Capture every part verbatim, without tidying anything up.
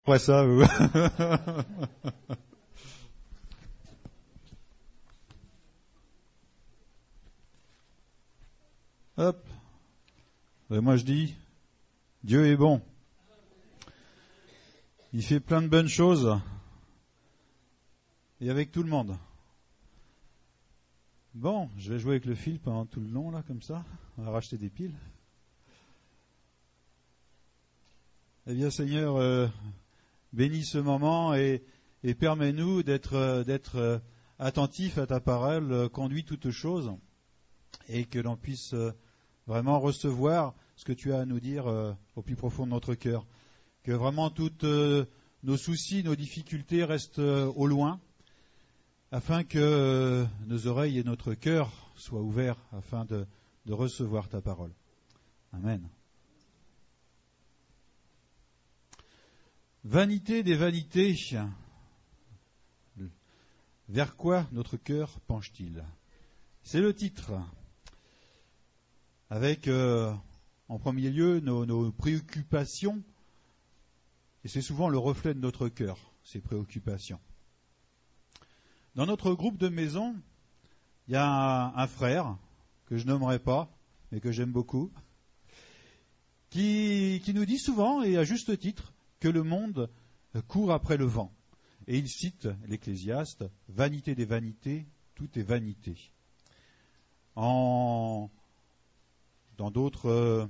Après ça, vous... Hop. Et moi je dis, Dieu est bon. Il fait plein de bonnes choses. Et avec tout le monde. Bon, je vais jouer avec le fil pendant tout le long, là, comme ça. On va racheter des piles. Eh bien, Seigneur, euh, bénis ce moment et, et permets-nous d'être, euh, d'être euh, attentifs à ta parole, euh, conduis toutes choses, et que l'on puisse euh, vraiment recevoir ce que tu as à nous dire euh, au plus profond de notre cœur. Que vraiment toutes euh, nos soucis, nos difficultés restent euh, au loin, afin que euh, nos oreilles et notre cœur soient ouverts afin de, de recevoir ta parole. Amen. Vanité des vanités, vers quoi notre cœur penche-t-il? C'est le titre, avec euh, en premier lieu nos, nos préoccupations, et c'est souvent le reflet de notre cœur, ces préoccupations. Dans notre groupe de maison, il y a un, un frère, que je nommerai pas, mais que j'aime beaucoup, qui, qui nous dit souvent, et à juste titre, que le monde court après le vent. Et il cite l'Ecclésiaste, « Vanité des vanités, tout est vanité ». En, dans d'autres euh,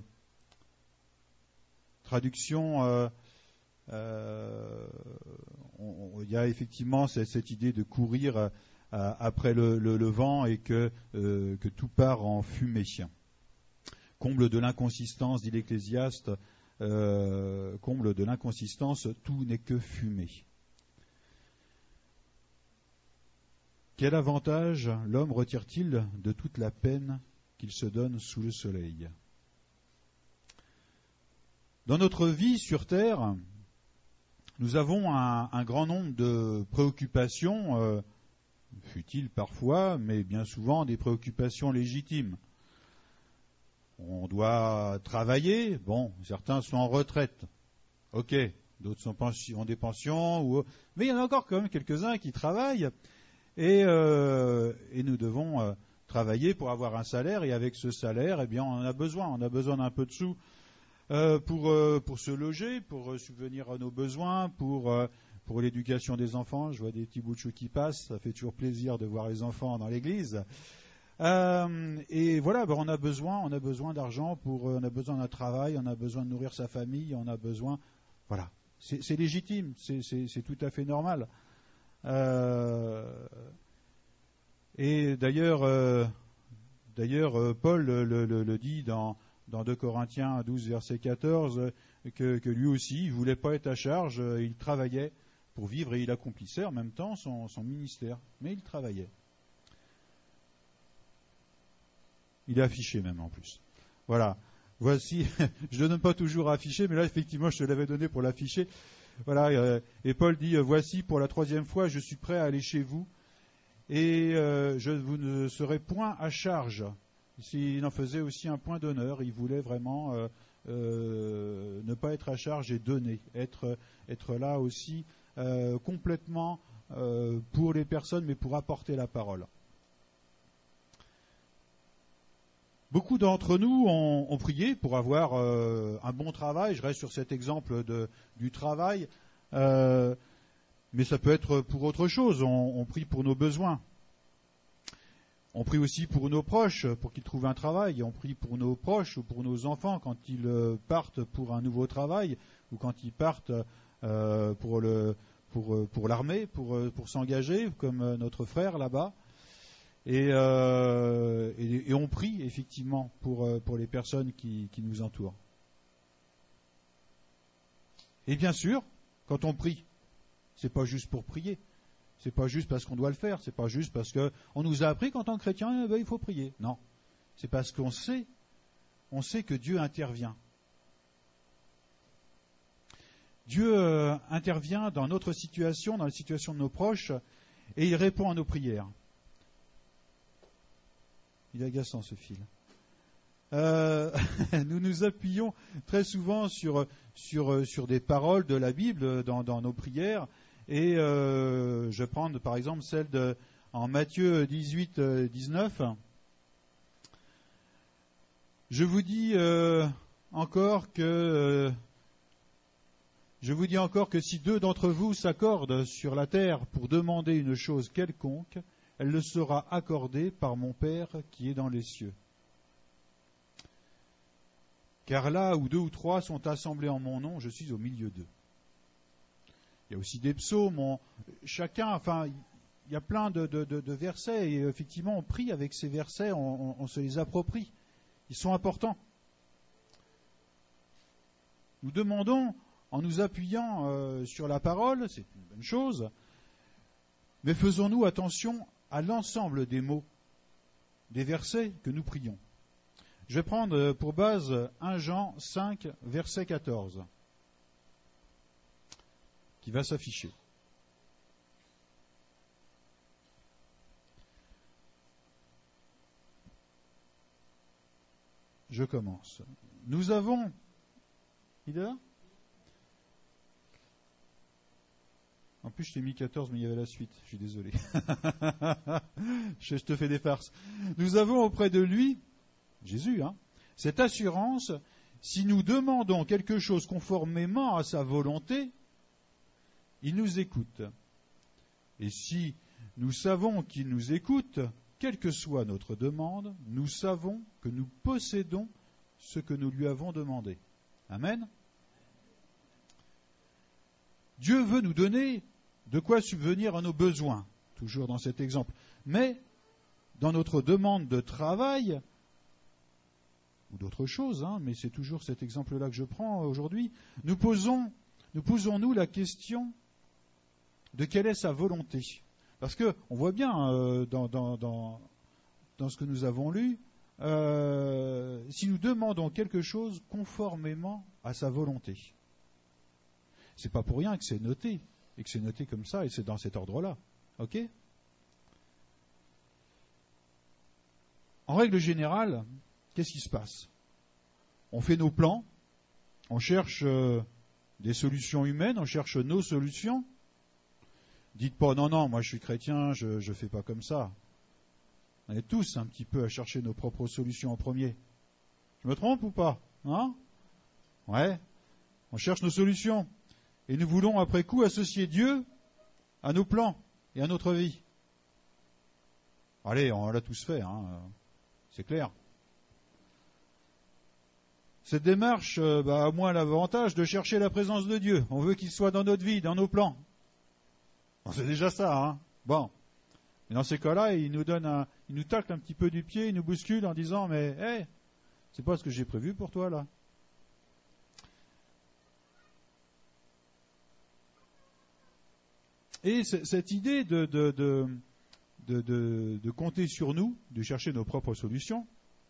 traductions, euh, euh, on, il y a effectivement cette, cette idée de courir euh, après le, le, le vent et que, euh, que tout part en fumée. Comble de l'inconsistance, dit l'Ecclésiaste, euh, comble de l'inconsistance, tout n'est que fumée. Quel avantage l'homme retire-t-il de toute la peine qu'il se donne sous le soleil? Dans notre vie sur Terre, nous avons un, un grand nombre de préoccupations, euh, futiles parfois, mais bien souvent des préoccupations légitimes. On doit travailler, bon, certains sont en retraite, ok, d'autres sont pension, ont des pensions, ou... mais il y en a encore quand même quelques-uns qui travaillent, et, euh, et nous devons euh, travailler pour avoir un salaire, et avec ce salaire, eh bien, on en a besoin, on a besoin d'un peu de sous euh, pour, euh, pour se loger, pour euh, subvenir à nos besoins, pour, euh, pour l'éducation des enfants. Je vois des petits bouts de chou qui passent, ça fait toujours plaisir de voir les enfants dans l'église. Euh, et voilà, ben on a besoin, on a besoin d'argent pour, euh, on a besoin d'un travail, on a besoin de nourrir sa famille, on a besoin, voilà, c'est, c'est légitime, c'est, c'est, c'est tout à fait normal. Euh, et d'ailleurs, euh, d'ailleurs, euh, Paul le, le, le dit dans, dans deux Corinthiens douze, verset quatorze, que, que lui aussi, il voulait pas être à charge, il travaillait pour vivre et il accomplissait en même temps son, son ministère, mais il travaillait. Il est affiché même en plus. Voilà. Voici, je ne donne pas toujours à afficher, mais là effectivement je te l'avais donné pour l'afficher. Voilà. Euh, et Paul dit, euh, voici pour la troisième fois, je suis prêt à aller chez vous et euh, je vous ne serai point à charge. Ici, il en faisait aussi un point d'honneur. Il voulait vraiment euh, euh, ne pas être à charge et donner, être être là aussi euh, complètement euh, pour les personnes, mais pour apporter la parole. Beaucoup d'entre nous ont, ont prié pour avoir euh, un bon travail. Je reste sur cet exemple de, du travail, euh, mais ça peut être pour autre chose. On, on prie pour nos besoins. On prie aussi pour nos proches, pour qu'ils trouvent un travail. On prie pour nos proches ou pour nos enfants quand ils partent pour un nouveau travail ou quand ils partent euh, pour, le, pour, pour l'armée, pour, pour s'engager, comme notre frère là-bas. Et, euh, et, et on prie effectivement pour, pour les personnes qui, qui nous entourent. Et bien sûr, quand on prie, c'est pas juste pour prier, c'est pas juste parce qu'on doit le faire, c'est pas juste parce que on nous a appris qu'en tant que chrétien, eh ben, il faut prier. Non, c'est parce qu'on sait, on sait que Dieu intervient. Dieu euh, intervient dans notre situation, dans la situation de nos proches, et il répond à nos prières. Il est agaçant ce fil. euh, nous nous appuyons très souvent sur, sur, sur des paroles de la Bible dans, dans nos prières. Et euh, je vais prendre par exemple celle de, en Matthieu dix-huit, dix-neuf. Je vous dis euh, encore que euh, je vous dis encore que si deux d'entre vous s'accordent sur la terre pour demander une chose quelconque, elle le sera accordée par mon Père qui est dans les cieux. Car là où deux ou trois sont assemblés en mon nom, je suis au milieu d'eux. Il y a aussi des psaumes, on, chacun, enfin, il y a plein de, de, de, de versets, et effectivement, on prie avec ces versets, on, on, on se les approprie. Ils sont importants. Nous demandons, en nous appuyant euh, sur la parole, c'est une bonne chose, mais faisons-nous attention à l'ensemble des mots, des versets que nous prions. Je vais prendre pour base premier Jean cinq, verset quatorze, qui va s'afficher. Je commence. Nous avons... Il est là ? En plus, je t'ai mis quatorze, mais il y avait la suite. Je suis désolé. je te fais des farces. Nous avons auprès de lui, Jésus, hein, cette assurance, si nous demandons quelque chose conformément à sa volonté, il nous écoute. Et si nous savons qu'il nous écoute, quelle que soit notre demande, nous savons que nous possédons ce que nous lui avons demandé. Amen. Dieu veut nous donner de quoi subvenir à nos besoins, toujours dans cet exemple. Mais dans notre demande de travail, ou d'autres choses, hein, mais c'est toujours cet exemple-là que je prends aujourd'hui, nous posons, nous posons-nous la question de quelle est sa volonté. Parce que on voit bien euh, dans, dans, dans, dans ce que nous avons lu, euh, si nous demandons quelque chose conformément à sa volonté. C'est pas pour rien que c'est noté, et que c'est noté comme ça, et c'est dans cet ordre-là. Ok ? En règle générale, qu'est-ce qui se passe ? On fait nos plans, on cherche euh, des solutions humaines, on cherche nos solutions. Dites pas, non, non, moi je suis chrétien, je ne fais pas comme ça. On est tous un petit peu à chercher nos propres solutions en premier. Je me trompe ou pas ? Hein ? Ouais. On cherche nos solutions. Et nous voulons après coup associer Dieu à nos plans et à notre vie. Allez, on l'a tous fait, hein. C'est clair. Cette démarche euh, bah, a moins l'avantage de chercher la présence de Dieu. On veut qu'il soit dans notre vie, dans nos plans. Bon, c'est déjà ça, hein. Bon. Mais dans ces cas-là, il nous donne un, il nous tacle un petit peu du pied, il nous bouscule en disant, mais, hé, hey, c'est pas ce que j'ai prévu pour toi, là. Et cette idée de, de, de, de, de, de compter sur nous, de chercher nos propres solutions,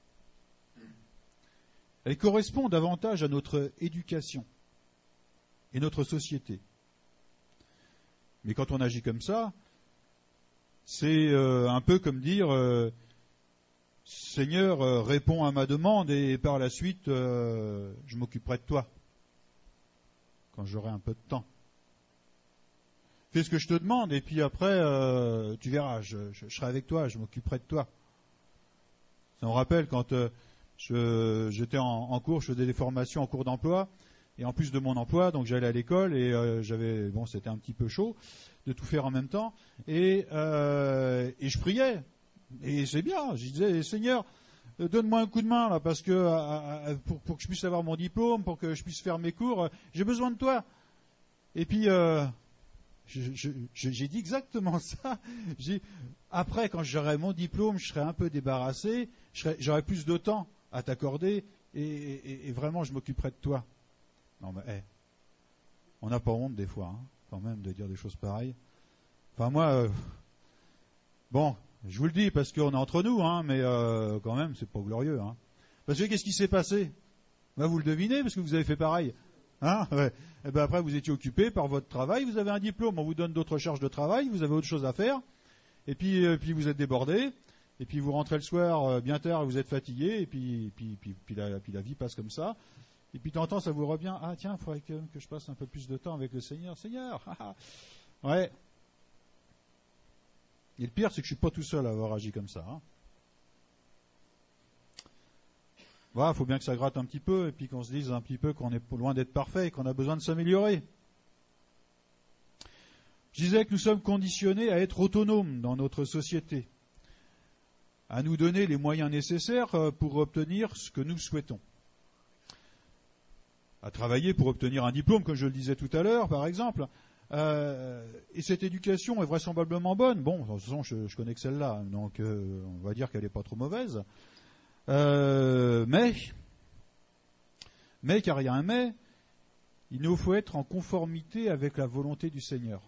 elle correspond davantage à notre éducation et notre société. Mais quand on agit comme ça, c'est euh, un peu comme dire euh, « Seigneur, euh, réponds à ma demande et par la suite, euh, je m'occuperai de toi quand j'aurai un peu de temps. Fais ce que je te demande et puis après, euh, tu verras, je, je, je serai avec toi, je m'occuperai de toi. » Ça me rappelle quand euh, je, j'étais en, en cours, je faisais des formations en cours d'emploi. Et en plus de mon emploi, donc j'allais à l'école et euh, j'avais, bon, c'était un petit peu chaud de tout faire en même temps. Et, euh, et je priais. Et c'est bien. Je disais, Seigneur, donne-moi un coup de main là, parce que euh, pour, pour que je puisse avoir mon diplôme, pour que je puisse faire mes cours, euh, j'ai besoin de toi. Et puis euh, je, je, je, j'ai dit exactement ça. J'ai, après, quand j'aurai mon diplôme, je serai un peu débarrassé, je serai, j'aurai plus de temps à t'accorder et, et, et vraiment, je m'occuperai de toi. Non mais, hey, on n'a pas honte des fois, hein, quand même, de dire des choses pareilles. Enfin moi, euh, bon, je vous le dis parce qu'on est entre nous, hein, mais euh, quand même, c'est pas glorieux. Hein. Parce que qu'est-ce qui s'est passé ? Ben, vous le devinez parce que vous avez fait pareil. Hein, ouais. Et ben après, vous étiez occupé par votre travail, vous avez un diplôme, on vous donne d'autres charges de travail, vous avez autre chose à faire, et puis, euh, puis vous êtes débordé, et puis vous rentrez le soir euh, bien tard, vous êtes fatigué, et puis, puis, puis, puis, la, puis la vie passe comme ça. Et puis de temps en temps, ça vous revient, ah tiens, il faudrait que, que je passe un peu plus de temps avec le Seigneur. Seigneur, ouais. Et le pire, c'est que je ne suis pas tout seul à avoir agi comme ça. Hein. Voilà, il faut bien que ça gratte un petit peu, et puis qu'on se dise un petit peu qu'on est loin d'être parfait et qu'on a besoin de s'améliorer. Je disais que nous sommes conditionnés à être autonomes dans notre société, à nous donner les moyens nécessaires pour obtenir ce que nous souhaitons. À travailler pour obtenir un diplôme, comme je le disais tout à l'heure, par exemple. Euh, et cette éducation est vraisemblablement bonne. Bon, de toute façon, je, je connais que celle-là, donc euh, on va dire qu'elle n'est pas trop mauvaise. Euh, mais, mais, car il y a un mais, il nous faut être en conformité avec la volonté du Seigneur.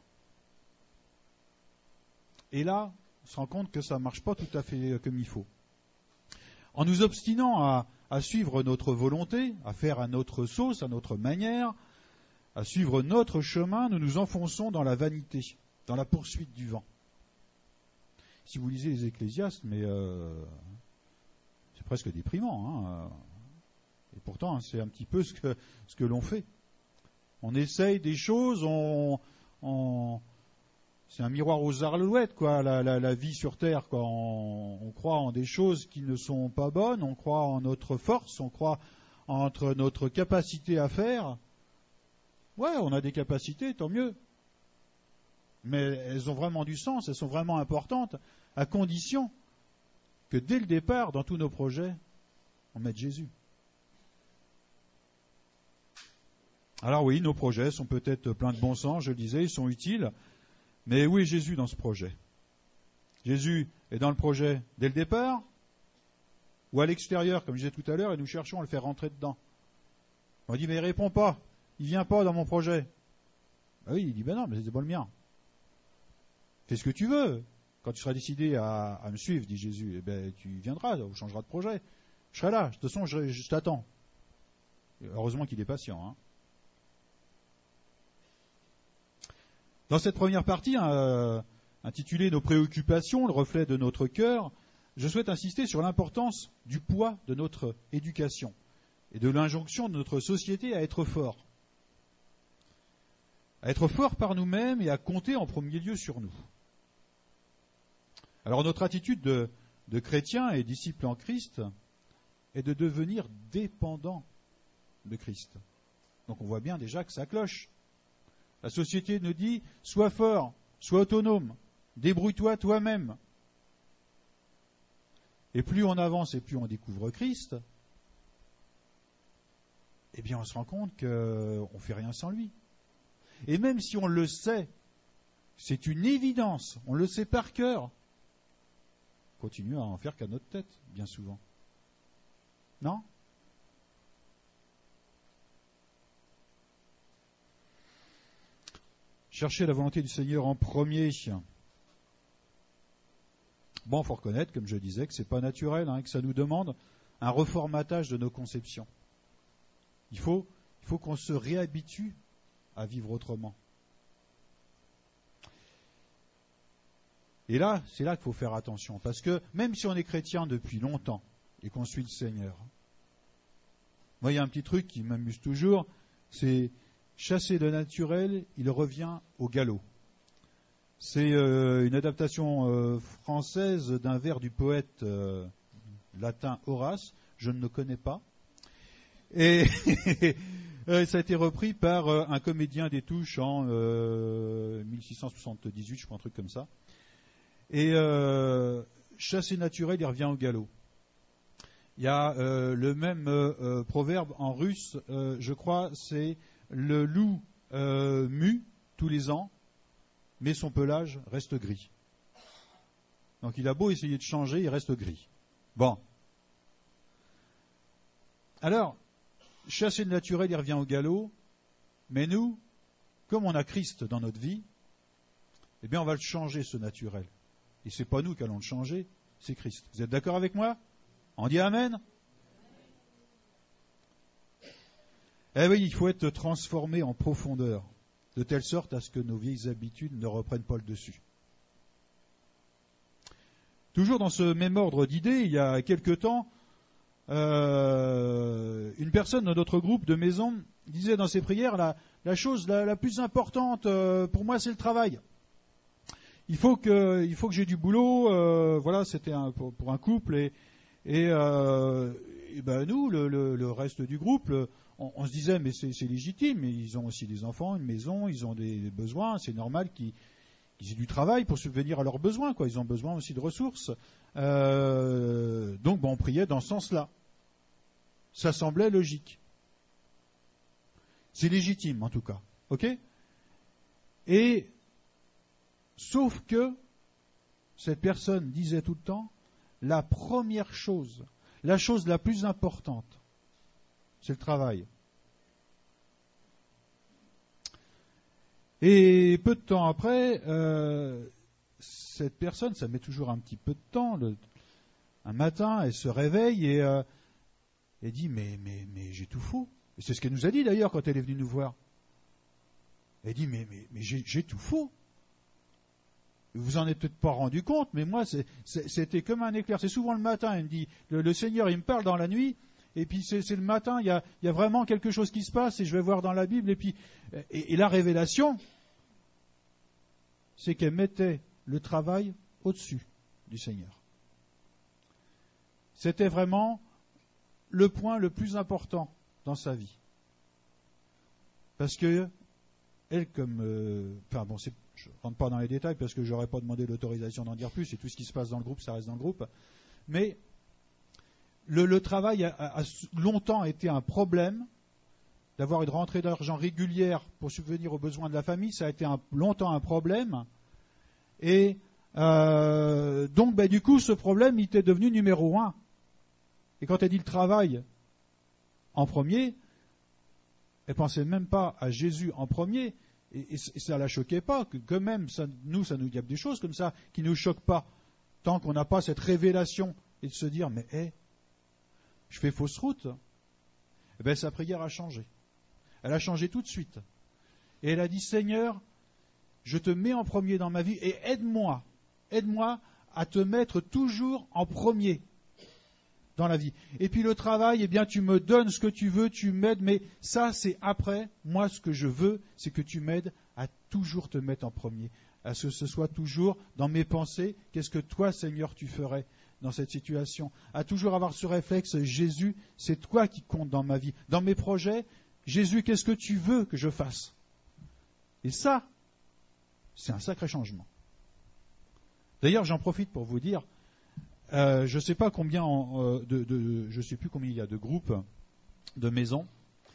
Et là, on se rend compte que ça ne marche pas tout à fait comme il faut. En nous obstinant à, à suivre notre volonté, à faire à notre sauce, à notre manière, à suivre notre chemin, nous nous enfonçons dans la vanité, dans la poursuite du vent. Si vous lisez les Ecclésiastes, mais euh, c'est presque déprimant, hein. Et pourtant, c'est un petit peu ce que, ce que l'on fait. On essaye des choses, on, on, c'est un miroir aux alouettes, quoi, la, la, la vie sur Terre, quoi. On, on croit en des choses qui ne sont pas bonnes, on croit en notre force, on croit entre notre capacité à faire. Ouais, on a des capacités, tant mieux. Mais elles ont vraiment du sens, elles sont vraiment importantes, à condition que dès le départ, dans tous nos projets, on mette Jésus. Alors oui, nos projets sont peut-être pleins de bon sens, je le disais, ils sont utiles, mais où est Jésus dans ce projet? Jésus est dans le projet dès le départ, ou à l'extérieur, comme je disais tout à l'heure, et nous cherchons à le faire rentrer dedans. On dit, mais il ne répond pas, il ne vient pas dans mon projet. Ben oui, il dit, ben non, mais c'est pas le mien. Fais ce que tu veux. Quand tu seras décidé à, à me suivre, dit Jésus, eh ben, tu viendras, on changera de projet. Je serai là, de toute façon, je, je t'attends. Heureusement qu'il est patient. Hein. Dans cette première partie, euh, intitulée « Nos préoccupations, le reflet de notre cœur », je souhaite insister sur l'importance du poids de notre éducation et de l'injonction de notre société à être fort. À être fort par nous-mêmes et à compter en premier lieu sur nous. Alors notre attitude de, de chrétien et disciple en Christ est de devenir dépendant de Christ. Donc on voit bien déjà que ça cloche. La société nous dit, sois fort, sois autonome, débrouille-toi toi-même. Et plus on avance et plus on découvre Christ, eh bien on se rend compte qu'on ne fait rien sans lui. Et même si on le sait, c'est une évidence, on le sait par cœur, on continue à en faire qu'à notre tête, bien souvent. Non ? Chercher la volonté du Seigneur en premier. Bon, il faut reconnaître, comme je disais, que ce n'est pas naturel, hein, que ça nous demande un reformatage de nos conceptions. Il faut, il faut qu'on se réhabitue à vivre autrement. Et là, c'est là qu'il faut faire attention, parce que même si on est chrétien depuis longtemps et qu'on suit le Seigneur, moi, il y a un petit truc qui m'amuse toujours, c'est chasser le naturel, il revient au galop. C'est euh, une adaptation euh, française d'un vers du poète euh, latin Horace, je ne le connais pas. Et ça a été repris par euh, un comédien des Touches en euh, mille six cent soixante-dix-huit, je crois, un truc comme ça. Et euh, chasser naturel, il revient au galop. Il y a euh, le même euh, proverbe en russe, euh, je crois, c'est le loup euh, mue tous les ans, mais son pelage reste gris. Donc il a beau essayer de changer, il reste gris. Bon. Alors, chasser le naturel, il revient au galop, mais nous, comme on a Christ dans notre vie, eh bien on va le changer, ce naturel. Et c'est pas nous qui allons le changer, c'est Christ. Vous êtes d'accord avec moi ? On dit Amen ? Eh oui, il faut être transformé en profondeur, de telle sorte à ce que nos vieilles habitudes ne reprennent pas le dessus. Toujours dans ce même ordre d'idées, il y a quelque temps, euh, une personne de notre groupe de maison disait dans ses prières, la, la chose la, la plus importante euh, pour moi, c'est le travail. Il faut que, il faut que j'ai du boulot. Euh, voilà, c'était un, pour, pour un couple et, et, euh, et ben nous, le, le, le reste du groupe, le, on, on se disait mais c'est, c'est légitime. Mais ils ont aussi des enfants, une maison, ils ont des, des besoins. C'est normal qu'ils, qu'ils aient du travail pour subvenir à leurs besoins. Quoi. Ils ont besoin aussi de ressources. Euh, donc, ben, on priait dans ce sens-là. Ça semblait logique. C'est légitime en tout cas, ok ? Et sauf que cette personne disait tout le temps, la première chose, la chose la plus importante, c'est le travail. Et peu de temps après, euh, cette personne, ça met toujours un petit peu de temps, le, un matin, elle se réveille et euh, elle dit mais, mais, mais j'ai tout faux. Et c'est ce qu'elle nous a dit d'ailleurs quand elle est venue nous voir. Elle dit mais, mais, mais j'ai, j'ai tout faux. Vous vous en êtes peut-être pas rendu compte, mais moi, c'est, c'est, c'était comme un éclair. C'est souvent le matin, il me dit, le, le Seigneur, il me parle dans la nuit, et puis c'est, c'est le matin, il y, a, il y a vraiment quelque chose qui se passe, et je vais voir dans la Bible, et puis, et, et la révélation, c'est qu'elle mettait le travail au-dessus du Seigneur. C'était vraiment le point le plus important dans sa vie. Parce que, elle, comme, euh, enfin bon, c'est, je ne rentre pas dans les détails parce que je n'aurais pas demandé l'autorisation d'en dire plus, et tout ce qui se passe dans le groupe, ça reste dans le groupe. Mais le, le travail a, a longtemps été un problème. D'avoir une rentrée d'argent régulière pour subvenir aux besoins de la famille, ça a été un, longtemps un problème. Et euh, donc, ben, du coup, ce problème, il était devenu numéro un. Et quand elle dit le travail en premier, elle ne pensait même pas à Jésus en premier. Et, et ça ne la choquait pas, que quand même, ça, nous, ça nous dit des choses comme ça qui ne nous choquent pas, tant qu'on n'a pas cette révélation et de se dire, mais hé, hey, je fais fausse route. Eh bien, sa prière a changé. Elle a changé tout de suite. Et elle a dit, Seigneur, je te mets en premier dans ma vie et aide-moi, aide-moi à te mettre toujours en premier dans la vie. Et puis le travail, eh bien, tu me donnes ce que tu veux, tu m'aides, mais ça, c'est après. Moi, ce que je veux, c'est que tu m'aides à toujours te mettre en premier, à ce que ce soit toujours dans mes pensées. Qu'est-ce que toi, Seigneur, tu ferais dans cette situation? À toujours avoir ce réflexe, Jésus, c'est toi qui comptes dans ma vie. Dans mes projets, Jésus, qu'est-ce que tu veux que je fasse? Et ça, c'est un sacré changement. D'ailleurs, j'en profite pour vous dire, Euh, je ne sais pas combien, en, euh, de, de, je sais plus combien il y a de groupes, de maisons,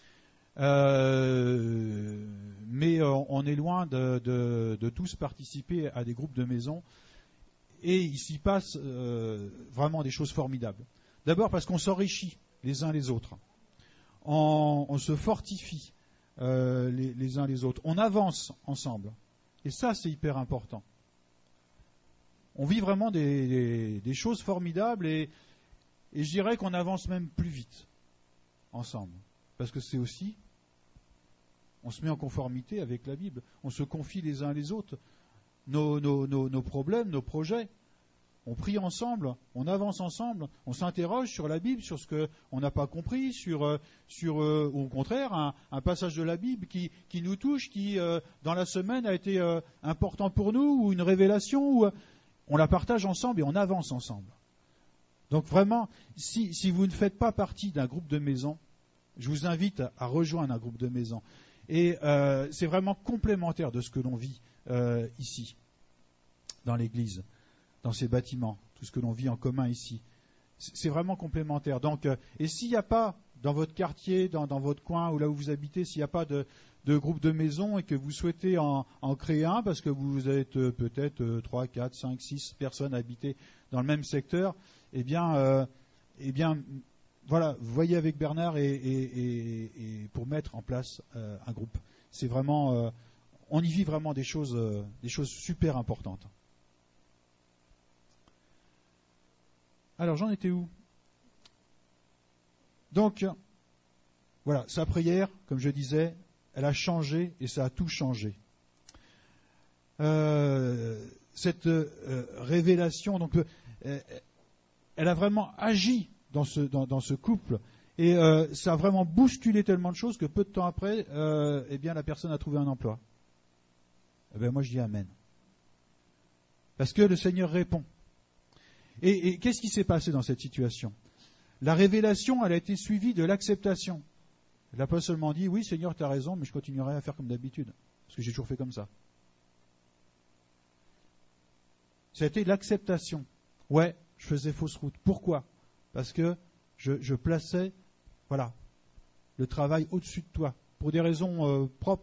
euh, mais euh, on est loin de, de, de tous participer à des groupes de maisons, et il s'y passe euh, vraiment des choses formidables. D'abord parce qu'on s'enrichit les uns les autres, on, on se fortifie euh, les, les uns les autres, on avance ensemble, et ça c'est hyper important. On vit vraiment des, des, des choses formidables et, et je dirais qu'on avance même plus vite ensemble. Parce que c'est aussi, on se met en conformité avec la Bible. On se confie les uns les autres nos, nos, nos, nos problèmes, nos projets. On prie ensemble, on avance ensemble, on s'interroge sur la Bible, sur ce qu'on n'a pas compris, sur, sur euh, ou au contraire, un, un passage de la Bible qui, qui nous touche, qui euh, dans la semaine a été euh, important pour nous, ou une révélation, ou... on la partage ensemble et on avance ensemble. Donc vraiment, si, si vous ne faites pas partie d'un groupe de maison, je vous invite à, à rejoindre un groupe de maison. Et euh, c'est vraiment complémentaire de ce que l'on vit euh, ici, dans l'Église, dans ces bâtiments, tout ce que l'on vit en commun ici. C'est, c'est vraiment complémentaire. Donc, euh, et s'il n'y a pas dans votre quartier, dans, dans votre coin ou là où vous habitez, s'il n'y a pas de... de groupe de maison et que vous souhaitez en, en créer un parce que vous êtes euh, peut-être euh, trois, quatre, cinq, six personnes habitées dans le même secteur, eh bien, euh, eh bien voilà, voyez avec Bernard et, et, et, et pour mettre en place euh, un groupe. C'est vraiment, euh, on y vit vraiment des choses, euh, des choses super importantes. Alors, j'en étais où? Donc, voilà, sa prière, comme je disais, elle a changé et ça a tout changé. Euh, cette euh, révélation, donc, elle a vraiment agi dans ce, dans, dans ce couple. Et euh, ça a vraiment bousculé tellement de choses que peu de temps après, euh, eh bien, la personne a trouvé un emploi. Eh bien, moi, je dis amen. Parce que le Seigneur répond. Et, et qu'est-ce qui s'est passé dans cette situation? La révélation, elle a été suivie de l'acceptation. Elle n'a pas seulement dit, oui, Seigneur, tu as raison, mais je continuerai à faire comme d'habitude. Parce que j'ai toujours fait comme ça. C'était l'acceptation. Ouais, je faisais fausse route. Pourquoi? Parce que je, je plaçais, voilà, le travail au-dessus de toi, pour des raisons euh, propres.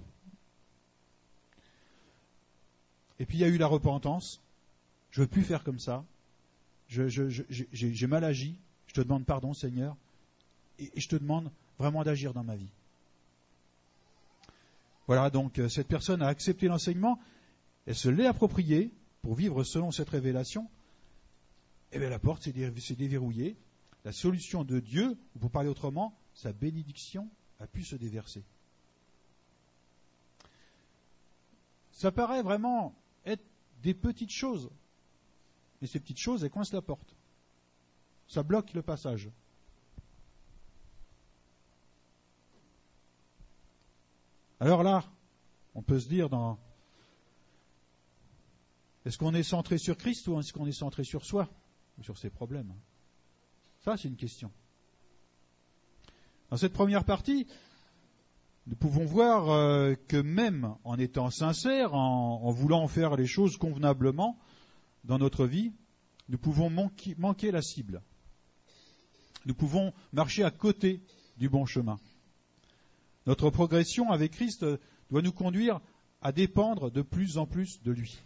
Et puis il y a eu la repentance. Je ne veux plus faire comme ça. Je, je, je, j'ai, j'ai mal agi. Je te demande pardon, Seigneur. Et, et je te demande vraiment d'agir dans ma vie. Voilà, donc euh, cette personne a accepté l'enseignement. Elle se l'est approprié pour vivre selon cette révélation. Et bien la porte s'est, dé, s'est déverrouillée. La solution de Dieu, ou pour parler autrement, sa bénédiction a pu se déverser. Ça paraît vraiment être des petites choses. Et ces petites choses, elles coincent la porte. Ça bloque le passage. Alors là, on peut se dire, dans... est-ce qu'on est centré sur Christ ou est-ce qu'on est centré sur soi ou sur ses problèmes? Ça, c'est une question. Dans cette première partie, nous pouvons voir euh, que même en étant sincères, en, en voulant faire les choses convenablement dans notre vie, nous pouvons manquer, manquer la cible. Nous pouvons marcher à côté du bon chemin. Notre progression avec Christ doit nous conduire à dépendre de plus en plus de lui.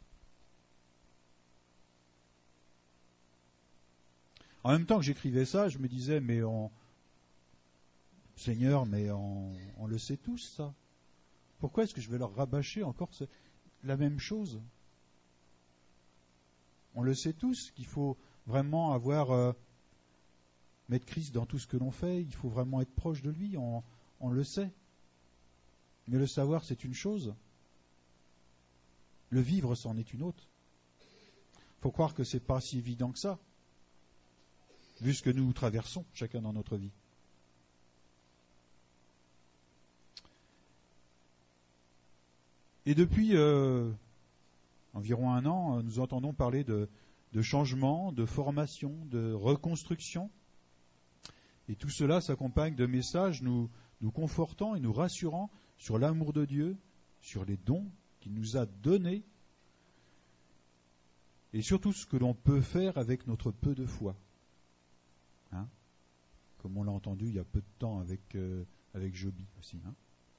En même temps que j'écrivais ça, je me disais, mais on... Seigneur, mais on, on le sait tous, ça. Pourquoi est-ce que je vais leur rabâcher encore ce... la même chose? On le sait tous qu'il faut vraiment avoir... Euh, mettre Christ dans tout ce que l'on fait, il faut vraiment être proche de lui, on, on le sait. Mais le savoir, c'est une chose. Le vivre, c'en est une autre. Il faut croire que ce n'est pas si évident que ça, vu ce que nous traversons, chacun dans notre vie. Et depuis euh, environ un an, nous entendons parler de, de changement, de formation, de reconstruction. Et tout cela s'accompagne de messages nous, nous confortant et nous rassurant sur l'amour de Dieu, sur les dons qu'il nous a donnés, et surtout ce que l'on peut faire avec notre peu de foi. Hein? Comme on l'a entendu il y a peu de temps avec, euh, avec Joby aussi. Hein?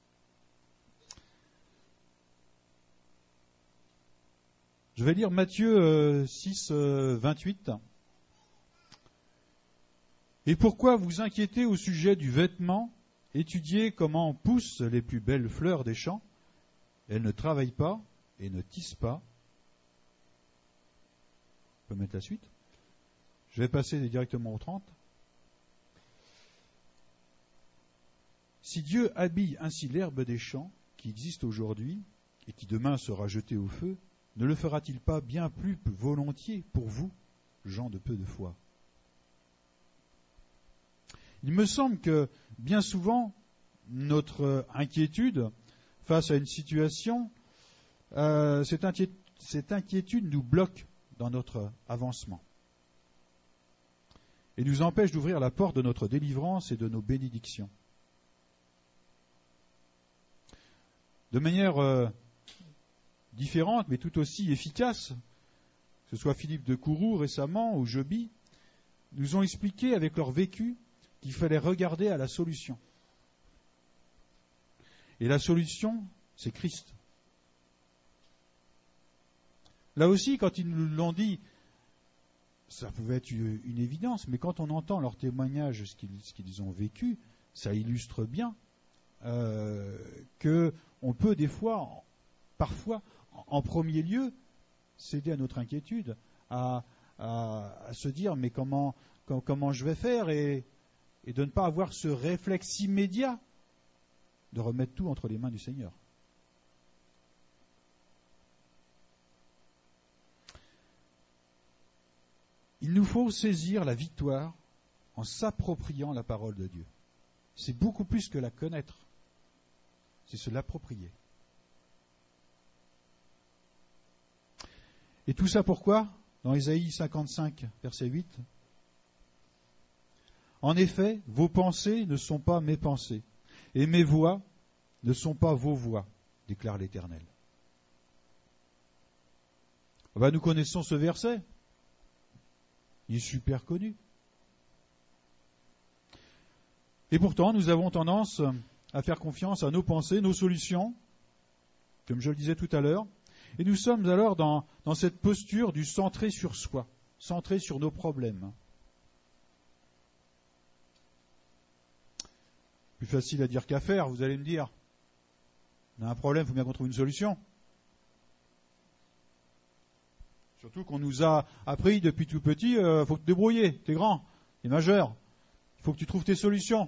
Je vais lire Matthieu euh, six, euh, vingt-huit. Et pourquoi vous inquiétez au sujet du vêtement? Étudiez comment poussent les plus belles fleurs des champs. Elles ne travaillent pas et ne tissent pas. On peut mettre la suite. Je vais passer directement au trente. Si Dieu habille ainsi l'herbe des champs, qui existe aujourd'hui et qui demain sera jetée au feu, ne le fera-t-il pas bien plus volontiers pour vous, gens de peu de foi? Il me semble que bien souvent, notre inquiétude face à une situation, euh, cette, inquiétude, cette inquiétude nous bloque dans notre avancement et nous empêche d'ouvrir la porte de notre délivrance et de nos bénédictions. De manière euh, différente, mais tout aussi efficace, que ce soit Philippe de Courroux récemment ou Joby, nous ont expliqué avec leur vécu qu'il fallait regarder à la solution. Et la solution, c'est Christ. Là aussi, quand ils nous l'ont dit, ça pouvait être une évidence, mais quand on entend leur témoignage, ce qu'ils, ce qu'ils ont vécu, ça illustre bien euh, qu'on peut des fois, parfois, en premier lieu, céder à notre inquiétude, à, à, à se dire, mais comment, comment, comment je vais faire et et de ne pas avoir ce réflexe immédiat de remettre tout entre les mains du Seigneur. Il nous faut saisir la victoire en s'appropriant la parole de Dieu. C'est beaucoup plus que la connaître, c'est se l'approprier. Et tout ça pourquoi ? Dans Ésaïe cinquante-cinq, verset huit. En effet, vos pensées ne sont pas mes pensées, et mes voix ne sont pas vos voix, déclare l'Éternel. Ben, nous connaissons ce verset. Il est super connu. Et pourtant, nous avons tendance à faire confiance à nos pensées, nos solutions, comme je le disais tout à l'heure, et nous sommes alors dans, dans cette posture du centré sur soi, centré sur nos problèmes. Plus facile à dire qu'à faire, vous allez me dire. On a un problème, il faut bien qu'on trouve une solution. Surtout qu'on nous a appris depuis tout petit, il euh, faut te débrouiller, t'es grand, t'es majeur, il faut que tu trouves tes solutions.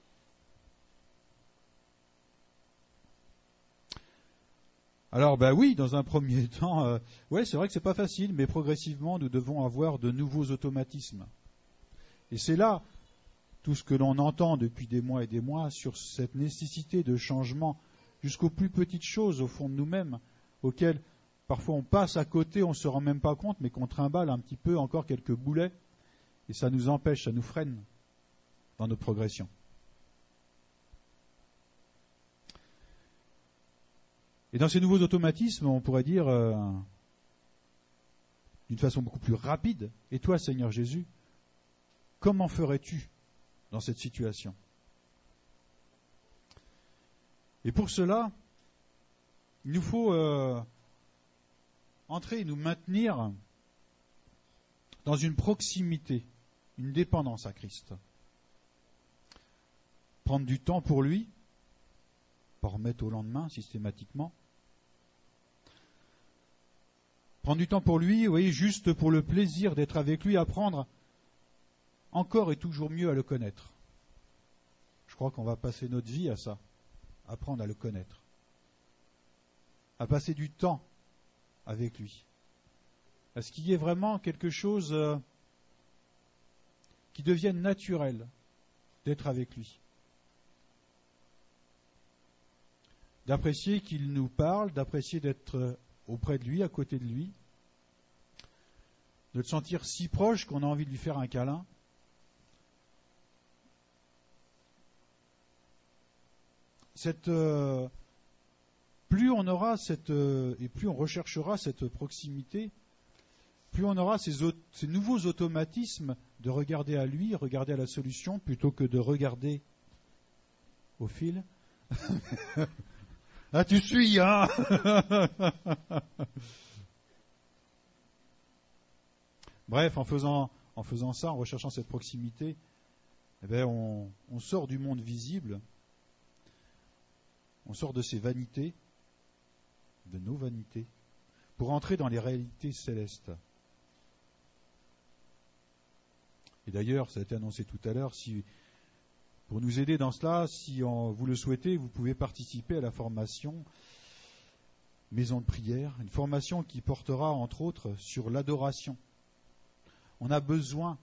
Alors, ben oui, dans un premier temps, euh, ouais, c'est vrai que c'est pas facile, mais progressivement, nous devons avoir de nouveaux automatismes. Et c'est là tout ce que l'on entend depuis des mois et des mois sur cette nécessité de changement jusqu'aux plus petites choses au fond de nous-mêmes, auxquelles parfois on passe à côté, on ne se rend même pas compte, mais qu'on trimballe un petit peu encore quelques boulets, et ça nous empêche, ça nous freine dans notre progression. Et dans ces nouveaux automatismes, on pourrait dire, euh, d'une façon beaucoup plus rapide, et toi, Seigneur Jésus, comment ferais-tu dans cette situation ? Et pour cela, il nous faut euh, entrer et nous maintenir dans une proximité, une dépendance à Christ. Prendre du temps pour lui, pas remettre au lendemain systématiquement. Prendre du temps pour lui, vous voyez, juste pour le plaisir d'être avec lui, apprendre encore et toujours mieux à le connaître. Je crois qu'on va passer notre vie à ça, apprendre à le connaître, à passer du temps avec lui, à ce qu'il y ait vraiment quelque chose euh, qui devienne naturel d'être avec lui. D'apprécier qu'il nous parle, d'apprécier d'être auprès de lui, à côté de lui, de le sentir si proche qu'on a envie de lui faire un câlin. Cette, euh, plus on aura cette, euh, et plus on recherchera cette proximité, plus on aura ces, au- ces nouveaux automatismes de regarder à lui, regarder à la solution, plutôt que de regarder au fil. Ah, tu suis, hein. Bref, en faisant, en faisant ça, en recherchant cette proximité, eh bien, on, on sort du monde visible, on sort de ses vanités, de nos vanités, pour entrer dans les réalités célestes. Et d'ailleurs, ça a été annoncé tout à l'heure, si, pour nous aider dans cela, si on, vous le souhaitez, vous pouvez participer à la formation Maison de prière, une formation qui portera entre autres sur l'adoration. On a besoin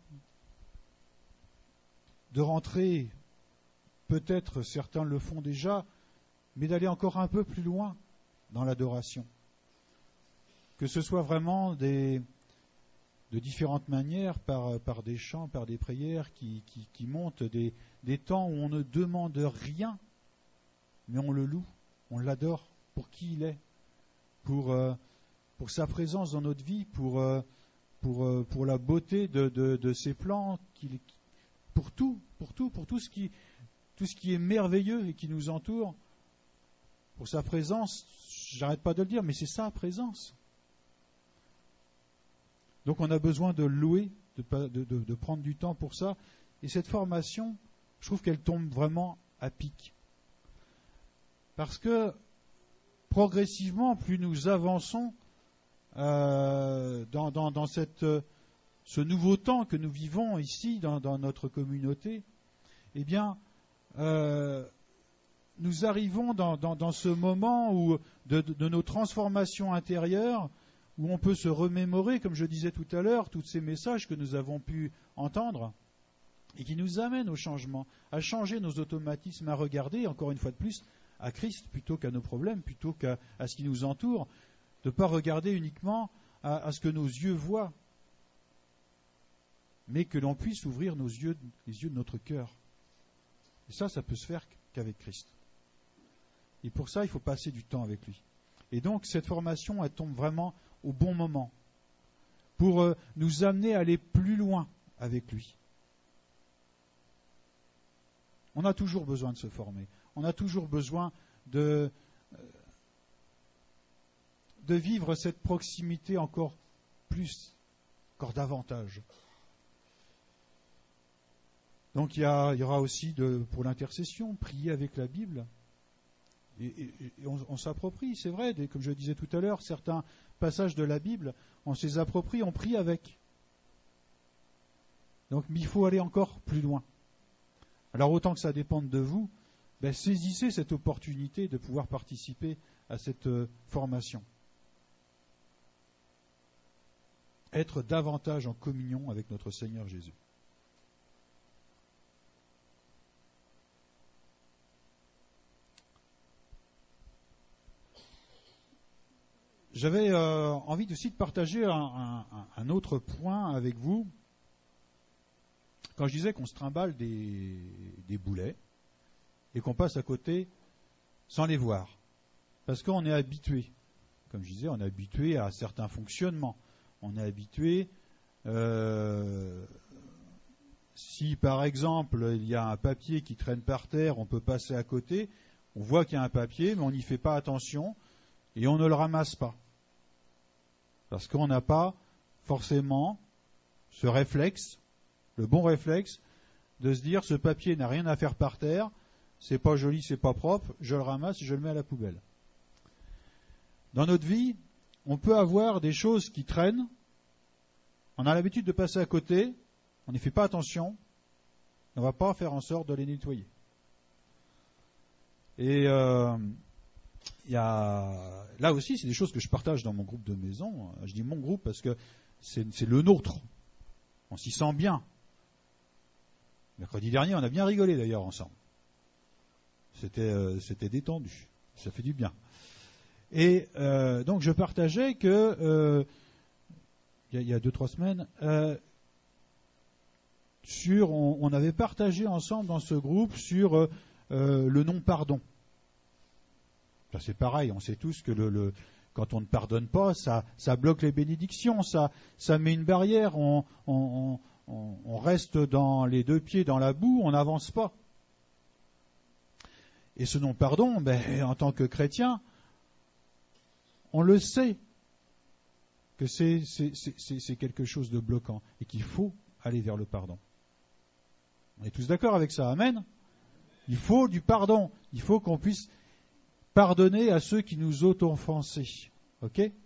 de rentrer, peut-être certains le font déjà, mais d'aller encore un peu plus loin dans l'adoration. Que ce soit vraiment des, de différentes manières, par, par des chants, par des prières qui, qui, qui montent, des, des temps où on ne demande rien, mais on le loue, on l'adore pour qui il est, pour, euh, pour sa présence dans notre vie, pour, euh, pour, euh, pour la beauté de, de, de ses plans, qu'il, pour tout, pour tout, pour tout ce qui, tout ce qui est merveilleux et qui nous entoure, pour sa présence. J'arrête pas de le dire, mais c'est sa présence. Donc on a besoin de louer, de, de, de, de prendre du temps pour ça. Et cette formation, je trouve qu'elle tombe vraiment à pic. Parce que progressivement, plus nous avançons euh, dans, dans, dans cette, ce nouveau temps que nous vivons ici dans, dans notre communauté, eh bien, euh, nous arrivons dans, dans, dans ce moment où de, de, de nos transformations intérieures, où on peut se remémorer, comme je disais tout à l'heure, tous ces messages que nous avons pu entendre et qui nous amènent au changement, à changer nos automatismes, à regarder, encore une fois de plus, à Christ plutôt qu'à nos problèmes, plutôt qu'à à ce qui nous entoure, de ne pas regarder uniquement à, à ce que nos yeux voient, mais que l'on puisse ouvrir nos yeux, les yeux de notre cœur. Et ça, ça peut se faire qu'avec Christ. Et pour ça, il faut passer du temps avec lui. Et donc, cette formation, elle tombe vraiment au bon moment pour euh, nous amener à aller plus loin avec lui. On a toujours besoin de se former. On a toujours besoin de, euh, de vivre cette proximité encore plus, encore davantage. Donc il y, a, il y aura aussi de, pour l'intercession, prier avec la Bible. Et, et, et on, on s'approprie, c'est vrai, des, comme je le disais tout à l'heure, certains passages de la Bible, on se les approprie, on prie avec. Donc, mais il faut aller encore plus loin. Alors autant que ça dépende de vous, ben, saisissez cette opportunité de pouvoir participer à cette euh, formation. Être davantage en communion avec notre Seigneur Jésus. J'avais euh, envie aussi de partager un, un, un autre point avec vous. Quand je disais qu'on se trimballe des, des boulets et qu'on passe à côté sans les voir, parce qu'on est habitué, comme je disais, on est habitué à certains fonctionnements. On est habitué, euh, si par exemple il y a un papier qui traîne par terre, on peut passer à côté, on voit qu'il y a un papier, mais on n'y fait pas attention et on ne le ramasse pas. Parce qu'on n'a pas forcément ce réflexe, le bon réflexe, de se dire ce papier n'a rien à faire par terre, c'est pas joli, c'est pas propre, je le ramasse et je le mets à la poubelle. Dans notre vie, on peut avoir des choses qui traînent, on a l'habitude de passer à côté, on n'y fait pas attention, on ne va pas faire en sorte de les nettoyer. Et euh, il y a, là aussi, c'est des choses que je partage dans mon groupe de maison. Je dis mon groupe parce que c'est, c'est le nôtre. On s'y sent bien. Mercredi dernier, on a bien rigolé d'ailleurs ensemble. C'était, euh, c'était détendu. Ça fait du bien. Et euh, donc je partageais que euh, il, y a, il y a deux trois semaines, euh, sur, on, on avait partagé ensemble dans ce groupe sur euh, euh, le non-pardon. Ça, c'est pareil, on sait tous que le, le, quand on ne pardonne pas, ça, ça bloque les bénédictions, ça, ça met une barrière, on, on, on, on reste dans les deux pieds dans la boue, on n'avance pas. Et ce non-pardon, ben, en tant que chrétien, on le sait que c'est, c'est, c'est, c'est quelque chose de bloquant et qu'il faut aller vers le pardon. On est tous d'accord avec ça, amen ? Il faut du pardon, il faut qu'on puisse pardonner à ceux qui nous ont offensés. Ok ? Et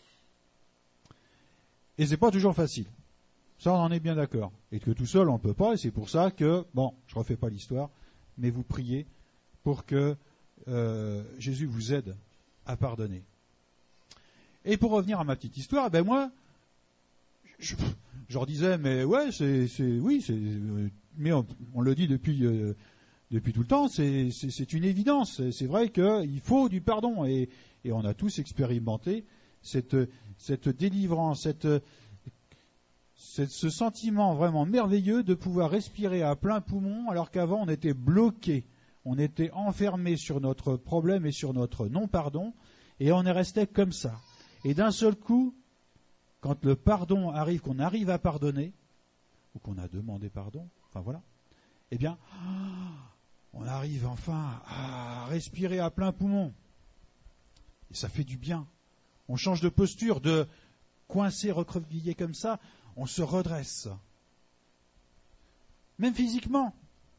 c'est pas toujours facile. Ça, on en est bien d'accord. Et que tout seul, on ne peut pas, et c'est pour ça que, bon, je ne refais pas l'histoire, mais vous priez pour que euh, Jésus vous aide à pardonner. Et pour revenir à ma petite histoire, ben moi, je, je leur disais, mais ouais, c'est, c'est oui, c'est, mais on, on le dit depuis, euh, depuis tout le temps, c'est, c'est, c'est une évidence. C'est, c'est vrai qu'il faut du pardon, et, et on a tous expérimenté cette, cette délivrance, cette, cette, ce sentiment vraiment merveilleux de pouvoir respirer à plein poumon, alors qu'avant on était bloqué, on était enfermé sur notre problème et sur notre non-pardon, et on est resté comme ça. Et d'un seul coup, quand le pardon arrive, qu'on arrive à pardonner, ou qu'on a demandé pardon, enfin voilà, eh bien, on arrive enfin à respirer à plein poumon. Et ça fait du bien. On change de posture, de coincé, recroquevillé comme ça, on se redresse. Même physiquement.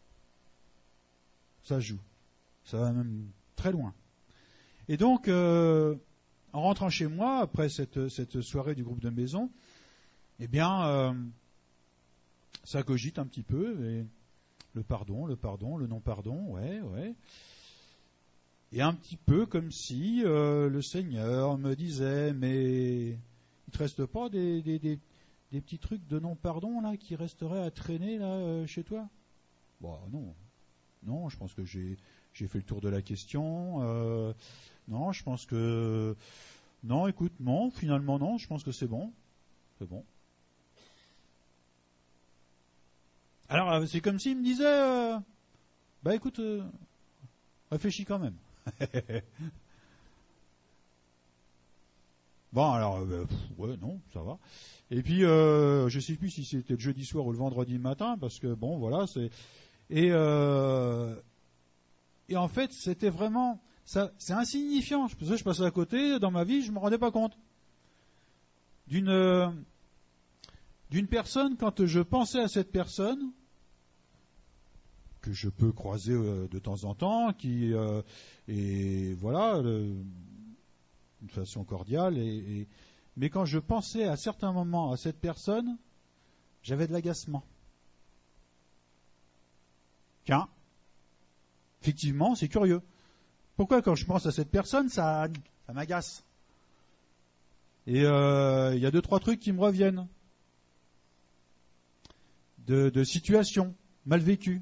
Ça joue. Ça va même très loin. Et donc, euh, en rentrant chez moi, après cette, cette soirée du groupe de maison, eh bien, euh, ça cogite un petit peu. Et le pardon, le pardon, le non-pardon, ouais, ouais. Et un petit peu comme si euh, le Seigneur me disait, mais il te reste pas des, des, des, des petits trucs de non-pardon là qui resteraient à traîner là euh, chez toi? Bon, non. Non, je pense que j'ai, j'ai fait le tour de la question. Euh, non, je pense que... Non, écoute, non, finalement non, je pense que c'est bon. C'est bon. Alors, c'est comme s'il me disait... Euh, bah écoute, euh, réfléchis quand même. Bon, alors, euh, pff, ouais, non, ça va. Et puis, euh, je sais plus si c'était le jeudi soir ou le vendredi matin, parce que, bon, voilà, c'est... Et, euh, et en fait, c'était vraiment... Ça, c'est insignifiant. Je, je passais à côté, dans ma vie, je ne me rendais pas compte. D'une, euh, d'une personne, quand je pensais à cette personne, que je peux croiser euh, de temps en temps, qui... Euh, et voilà... Le, d'une façon cordiale, et, et, mais quand je pensais à certains moments à cette personne, j'avais de l'agacement. Tiens, effectivement, c'est curieux. Pourquoi quand je pense à cette personne, ça, ça m'agace? Et il euh, y a deux, trois trucs qui me reviennent. De, de situations mal vécues.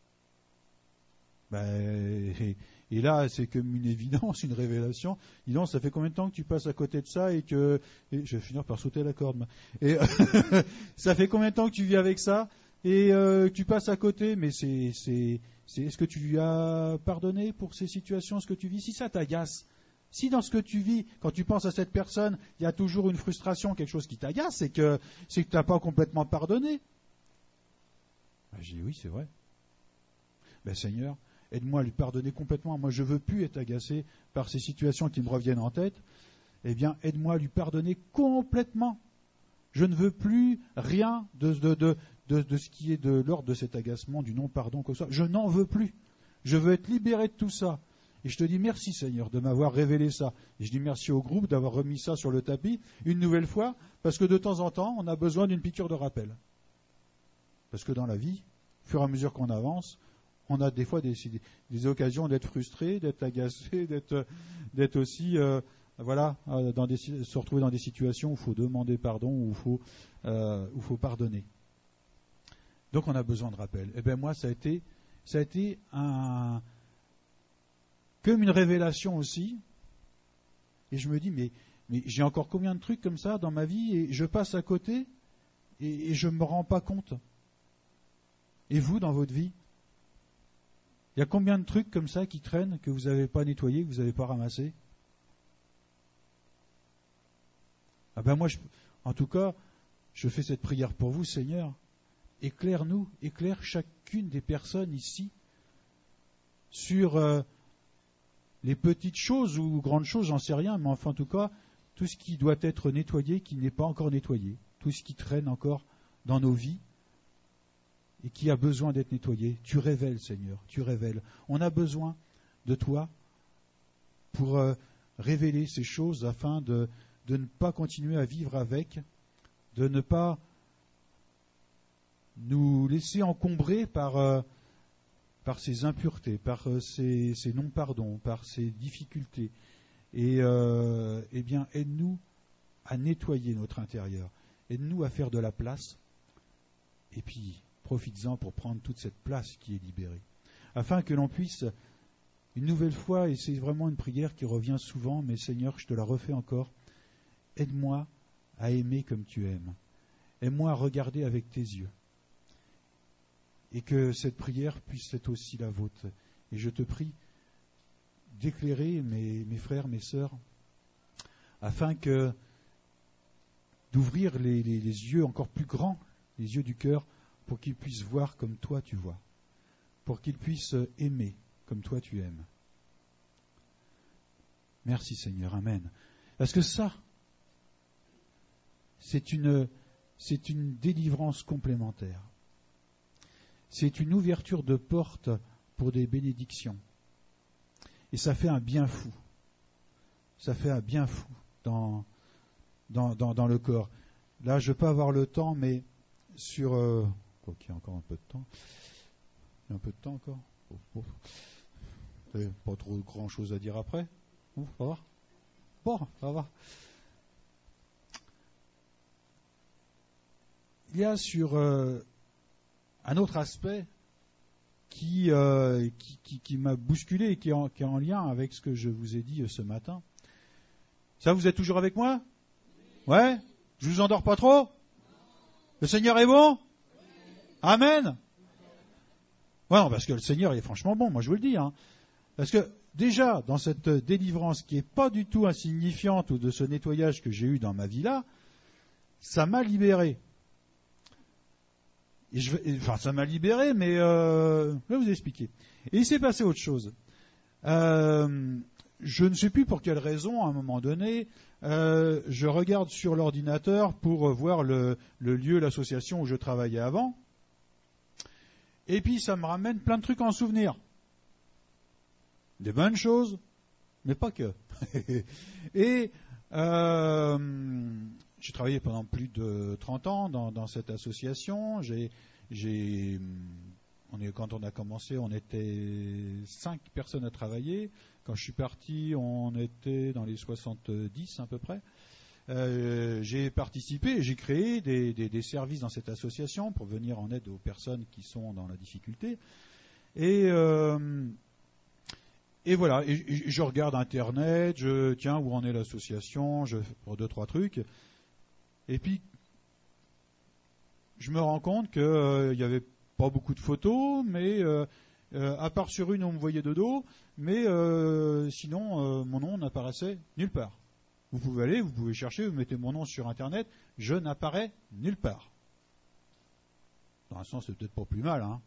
Ben... Et, Et là, c'est comme une évidence, une révélation. Dis donc, ça fait combien de temps que tu passes à côté de ça et que... Et je vais finir par sauter la corde. Et ça fait combien de temps que tu vis avec ça et euh, que tu passes à côté? Mais c'est, c'est, c'est... Est-ce que tu lui as pardonné pour ces situations, ce que tu vis? Si ça t'agace, si dans ce que tu vis, quand tu penses à cette personne, il y a toujours une frustration, quelque chose qui t'agace, c'est que, c'est que tu n'as pas complètement pardonné. Ben, j'ai dit oui, c'est vrai. Ben Seigneur, aide-moi à lui pardonner complètement. Moi, je ne veux plus être agacé par ces situations qui me reviennent en tête. Eh bien, aide-moi à lui pardonner complètement. Je ne veux plus rien de, de, de, de, de ce qui est de l'ordre de cet agacement, du non-pardon, quoi que ce soit. Je n'en veux plus. Je veux être libéré de tout ça. Et je te dis merci, Seigneur, de m'avoir révélé ça. Et je dis merci au groupe d'avoir remis ça sur le tapis une nouvelle fois, parce que de temps en temps, on a besoin d'une piqûre de rappel. Parce que dans la vie, au fur et à mesure qu'on avance, on a des fois des, des occasions d'être frustré, d'être agacé, d'être, d'être aussi, euh, voilà, dans des, se retrouver dans des situations où il faut demander pardon, où il faut, euh, où il faut pardonner. Donc on a besoin de rappel. Et bien moi, ça a été, ça a été un, comme une révélation aussi. Et je me dis, mais, mais j'ai encore combien de trucs comme ça dans ma vie et je passe à côté et, et je ne me rends pas compte. Et vous, dans votre vie? Il y a combien de trucs comme ça qui traînent, que vous n'avez pas nettoyés, que vous n'avez pas ramassés? Ah ben moi, je, en tout cas, je fais cette prière pour vous, Seigneur. Éclaire-nous, éclaire chacune des personnes ici sur euh, les petites choses ou grandes choses, j'en sais rien, mais enfin en tout cas, tout ce qui doit être nettoyé, qui n'est pas encore nettoyé, tout ce qui traîne encore dans nos vies, et qui a besoin d'être nettoyé. Tu révèles, Seigneur, tu révèles. On a besoin de toi pour euh, révéler ces choses afin de, de ne pas continuer à vivre avec, de ne pas nous laisser encombrer par, euh, par ces impuretés, par euh, ces, ces non-pardons, par ces difficultés. Et euh, eh bien, aide-nous à nettoyer notre intérieur. Aide-nous à faire de la place. Et puis, profites-en pour prendre toute cette place qui est libérée, afin que l'on puisse, une nouvelle fois, et c'est vraiment une prière qui revient souvent, mais Seigneur, je te la refais encore, aide-moi à aimer comme tu aimes, aide-moi à regarder avec tes yeux, et que cette prière puisse être aussi la vôtre. Et je te prie d'éclairer mes, mes frères, mes sœurs, afin que d'ouvrir les, les, les yeux encore plus grands, les yeux du cœur, pour qu'ils puissent voir comme toi tu vois, pour qu'ils puissent aimer comme toi tu aimes. Merci Seigneur, Amen. Parce que ça, c'est une, c'est une délivrance complémentaire. C'est une ouverture de porte pour des bénédictions. Et ça fait un bien fou. Ça fait un bien fou dans, dans, dans, dans le corps. Là, je ne vais pas avoir le temps, mais sur... Euh, quoi qu'il y a encore un peu de temps. Il y a un peu de temps encore. Oh, oh. Vous n'avez pas trop grand chose à dire après. Bon, ça va. Bon, ça va. il y a sur euh, un autre aspect qui, euh, qui, qui, qui m'a bousculé et qui est, en, qui est en lien avec ce que je vous ai dit ce matin. Ça, vous êtes toujours avec moi? Ouais? Je vous endors pas trop? Le Seigneur est bon? Amen? Ouais, non, parce que le Seigneur est franchement bon, moi je vous le dis. Hein. Parce que déjà, dans cette délivrance qui n'est pas du tout insignifiante ou de ce nettoyage que j'ai eu dans ma vie là, ça m'a libéré. Et je, enfin, ça m'a libéré, mais euh, je vais vous expliquer. Et il s'est passé autre chose. Euh, je ne sais plus pour quelle raison, à un moment donné, euh, je regarde sur l'ordinateur pour voir le, le lieu, l'association où je travaillais avant. Et puis ça me ramène plein de trucs en souvenir. Des bonnes choses, mais pas que. Et euh, j'ai travaillé pendant plus de trente ans dans, dans cette association. J'ai, j'ai, on est, quand on a commencé, on était cinq personnes à travailler. Quand je suis parti, on était dans les soixante-dix à peu près. Euh, j'ai participé, j'ai créé des, des, des services dans cette association pour venir en aide aux personnes qui sont dans la difficulté. Et, euh, et voilà, et, et je regarde Internet, je tiens où en est l'association, je fais deux trois trucs. Et puis je me rends compte qu'il euh, n'y avait pas beaucoup de photos, mais euh, euh, à part sur une on me voyait de dos, mais euh, sinon euh, mon nom n'apparaissait nulle part. Vous pouvez aller, vous pouvez chercher, vous mettez mon nom sur Internet, je n'apparais nulle part. Dans un sens, c'est peut-être pas plus mal, hein.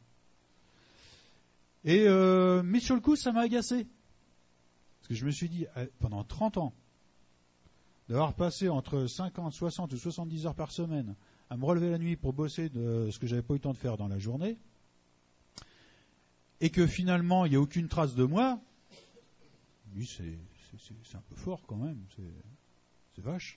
Et euh, mais sur le coup, ça m'a agacé. Parce que je me suis dit, pendant trente ans, d'avoir passé entre cinquante, soixante ou soixante-dix heures par semaine à me relever la nuit pour bosser de ce que j'avais pas eu le temps de faire dans la journée, et que finalement, il n'y a aucune trace de moi, oui, c'est... C'est, c'est un peu fort quand même, c'est, c'est vache.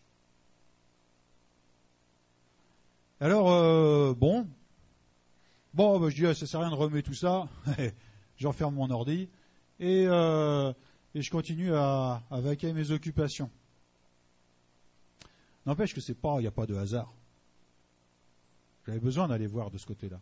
Alors, euh, bon, bon, bah, je dis, ah, ça sert à rien de remettre tout ça, j'enferme mon ordi, et, euh, et je continue à, à vaquer mes occupations. N'empêche que c'est pas, il n'y a pas de hasard. J'avais besoin d'aller voir de ce côté-là.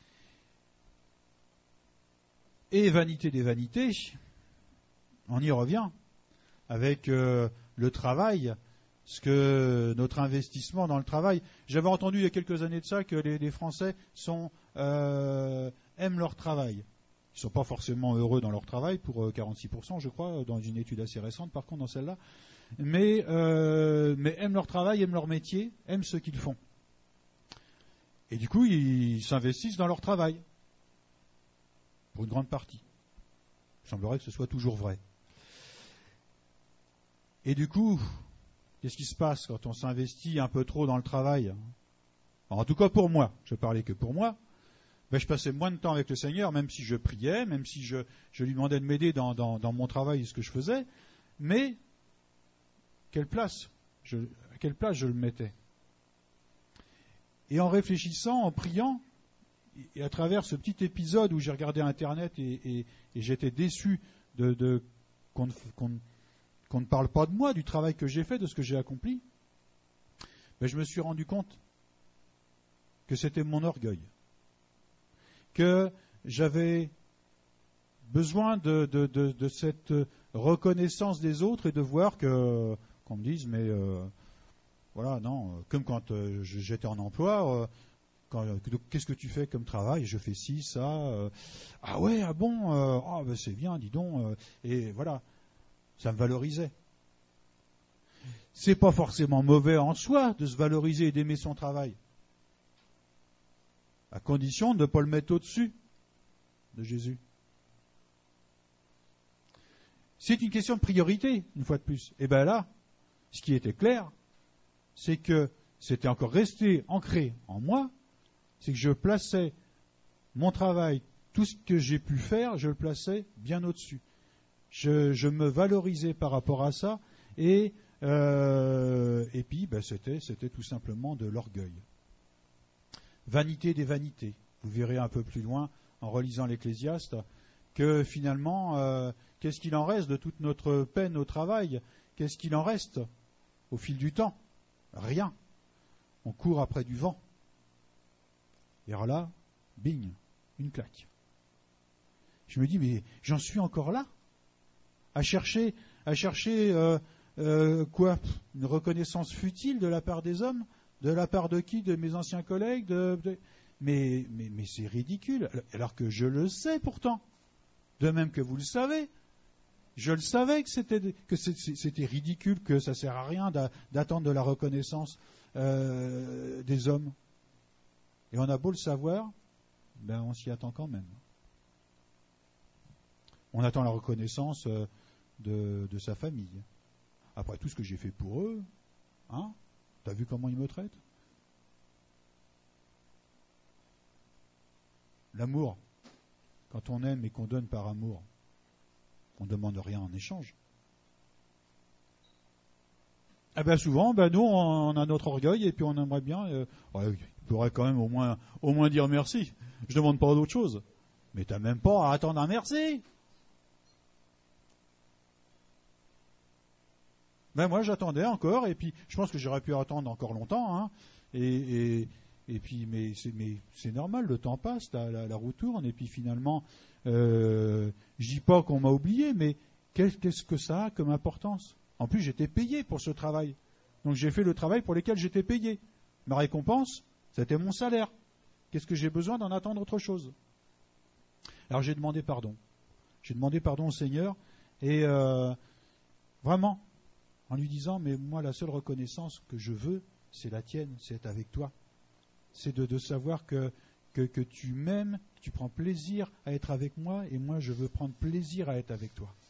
Et vanité des vanités, on y revient. Avec euh, le travail, ce que notre investissement dans le travail. J'avais entendu il y a quelques années de ça que les, les Français sont, euh, aiment leur travail. Ils ne sont pas forcément heureux dans leur travail, pour euh, quarante-six pour cent je crois, dans une étude assez récente par contre dans celle-là, mais, euh, mais aiment leur travail, aiment leur métier, aiment ce qu'ils font. Et du coup, ils s'investissent dans leur travail, pour une grande partie. Il semblerait que ce soit toujours vrai. Et du coup, qu'est-ce qui se passe quand on s'investit un peu trop dans le travail? En tout cas pour moi, je parlais que pour moi, ben je passais moins de temps avec le Seigneur, même si je priais, même si je, je lui demandais de m'aider dans, dans, dans mon travail et ce que je faisais, mais quelle place je, à quelle place je le mettais? Et en réfléchissant, en priant, et à travers ce petit épisode où j'ai regardé Internet et, et, et j'étais déçu de, de qu'on, qu'on qu'on ne parle pas de moi, du travail que j'ai fait, de ce que j'ai accompli, mais je me suis rendu compte que c'était mon orgueil, que j'avais besoin de, de, de, de cette reconnaissance des autres et de voir que qu'on me dise, mais euh, voilà, non, comme quand euh, j'étais en emploi, euh, quand, qu'est-ce que tu fais comme travail? Je fais ci, ça, euh, ah ouais, ah bon, euh, ah ben c'est bien, dis donc, euh, et voilà. Ça me valorisait. C'est pas forcément mauvais en soi de se valoriser et d'aimer son travail, à condition de ne pas le mettre au-dessus de Jésus. C'est une question de priorité, une fois de plus. Et bien là, ce qui était clair, c'est que c'était encore resté ancré en moi, c'est que je plaçais mon travail, tout ce que j'ai pu faire, je le plaçais bien au-dessus. Je, je me valorisais par rapport à ça, et, euh, et puis ben, c'était, c'était tout simplement de l'orgueil. Vanité des vanités. Vous verrez un peu plus loin, en relisant l'Ecclésiaste, que finalement, euh, qu'est-ce qu'il en reste de toute notre peine au travail? Qu'est-ce qu'il en reste au fil du temps? Rien. On court après du vent. Et alors là, bing, une claque. Je me dis, mais j'en suis encore là, à chercher, à chercher euh, euh, quoi, une reconnaissance futile de la part des hommes, de la part de qui, de mes anciens collègues, de, de... Mais, mais, mais c'est ridicule, alors que je le sais pourtant, de même que vous le savez. Je le savais que c'était, que c'était ridicule, que ça ne sert à rien d'attendre de la reconnaissance euh, des hommes. Et on a beau le savoir, ben on s'y attend quand même. On attend la reconnaissance de, de sa famille. Après tout ce que j'ai fait pour eux, hein, t'as vu comment ils me traitent? L'amour, quand on aime et qu'on donne par amour, on ne demande rien en échange. Eh bien souvent, ben nous, on a notre orgueil et puis on aimerait bien... Euh, ouais, il faudrait quand même au moins, au moins dire merci. Je ne demande pas d'autre chose. Mais tu n'as même pas à attendre un merci. Ben moi, j'attendais encore et puis je pense que j'aurais pu attendre encore longtemps. Hein, et, et, et puis, mais c'est, mais c'est normal, le temps passe, la, la, la roue tourne et puis finalement... Euh, je dis pas qu'on m'a oublié, mais qu'est-ce que ça a comme importance? En plus, j'étais payé pour ce travail. Donc j'ai fait le travail pour lequel j'étais payé. Ma récompense, c'était mon salaire. Qu'est-ce que j'ai besoin d'en attendre autre chose? Alors j'ai demandé pardon. J'ai demandé pardon au Seigneur et euh, vraiment, en lui disant, mais moi la seule reconnaissance que je veux, c'est la tienne, c'est être avec toi. C'est de, de savoir que Que, que tu m'aimes, que tu prends plaisir à être avec moi, et moi je veux prendre plaisir à être avec toi.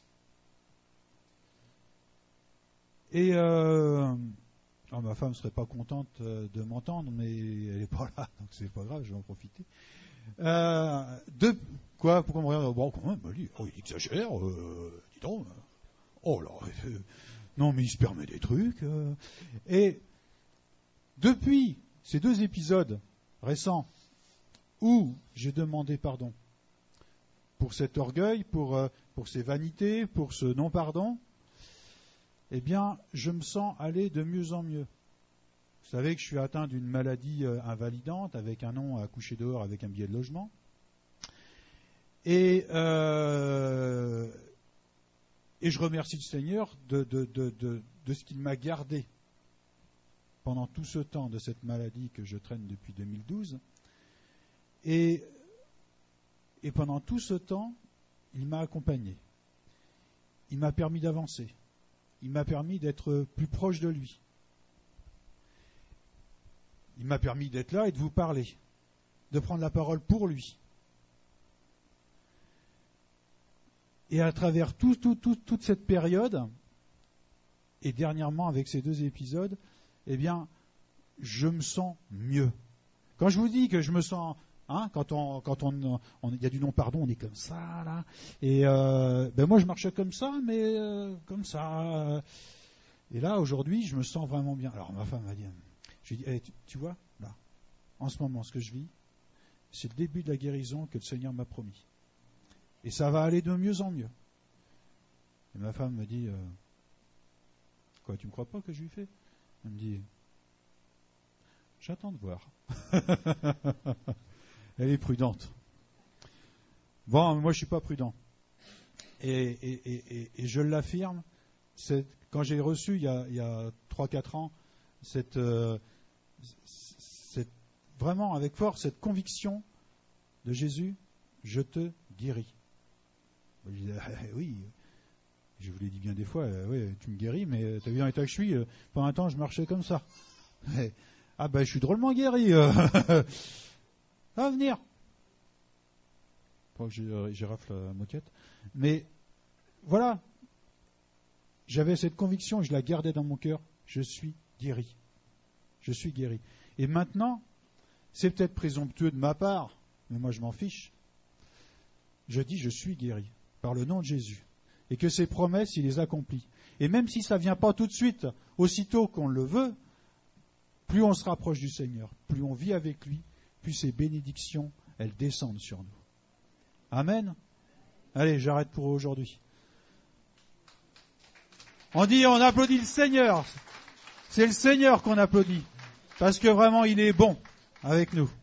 Et euh, oh, ma femme ne serait pas contente de m'entendre, mais elle n'est pas là, donc c'est pas grave, je vais en profiter. Euh, de, quoi, pourquoi me regarde? Bon, quand même, oh, il exagère, euh, dis donc. Oh là, euh, non mais il se permet des trucs. Euh, et depuis ces deux épisodes récents, où j'ai demandé pardon pour cet orgueil, pour, euh, pour ces vanités, pour ce non-pardon, eh bien, je me sens aller de mieux en mieux. Vous savez que je suis atteint d'une maladie euh, invalidante, avec un nom à coucher dehors, avec un billet de logement. Et, euh, et je remercie le Seigneur de, de, de, de, de ce qu'il m'a gardé pendant tout ce temps de cette maladie que je traîne depuis deux mille douze. Et, et pendant tout ce temps, il m'a accompagné. Il m'a permis d'avancer. Il m'a permis d'être plus proche de lui. Il m'a permis d'être là et de vous parler, de prendre la parole pour lui. Et à travers tout, tout, tout, toute cette période, et dernièrement avec ces deux épisodes, eh bien, je me sens mieux. Quand je vous dis que je me sens... Hein, quand on, quand on, on, y a du non-pardon, on est comme ça, là. Et euh, ben moi, je marchais comme ça, mais euh, comme ça. Et là, aujourd'hui, je me sens vraiment bien. Alors, ma femme m'a dit, j'ai dit, hey, tu, tu vois, là, en ce moment, ce que je vis, c'est le début de la guérison que le Seigneur m'a promis. Et ça va aller de mieux en mieux. Et ma femme me dit, euh, quoi, tu me crois pas que je lui fais? Elle me dit, j'attends de voir. Elle est prudente. Bon, moi je suis pas prudent. Et, et, et, et je l'affirme, c'est, quand j'ai reçu il y a, il y a trois quatre ans, cette, euh, cette, vraiment avec force, cette conviction de Jésus, je te guéris. Je dis, ah, oui, je vous l'ai dit bien des fois, euh, oui, tu me guéris, mais tu as vu dans l'état que je suis, euh, pendant un temps je marchais comme ça. Ah ben je suis drôlement guéri. Euh. Ça va venir. Pas que j'ai, j'ai rafle la moquette. Mais voilà. J'avais cette conviction, je la gardais dans mon cœur. Je suis guéri. Je suis guéri. Et maintenant, c'est peut-être présomptueux de ma part, mais moi je m'en fiche. Je dis je suis guéri par le nom de Jésus. Et que ses promesses, il les accomplit. Et même si ça ne vient pas tout de suite, aussitôt qu'on le veut, plus on se rapproche du Seigneur, plus on vit avec lui, plus ces bénédictions, elles descendent sur nous. Amen. Allez, j'arrête pour aujourd'hui. On dit, on applaudit le Seigneur. C'est le Seigneur qu'on applaudit. Parce que vraiment, il est bon avec nous.